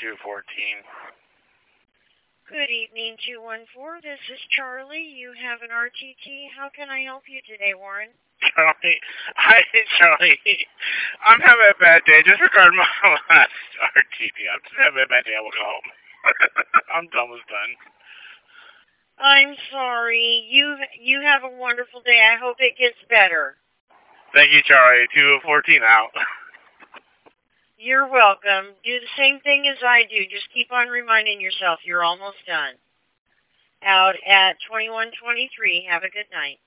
214. Good evening, 214. This is Charlie. You have an RTT. How can I help you today, Warren? Charlie, I'm having a bad day. Disregard my last RTT. I'm just having a bad day. I will go home. I'm almost done. I'm sorry. You have a wonderful day. I hope it gets better. Thank you, Charlie. 214 out. You're welcome. Do the same thing as I do. Just keep on reminding yourself you're almost done. Out at 2123. Have a good night.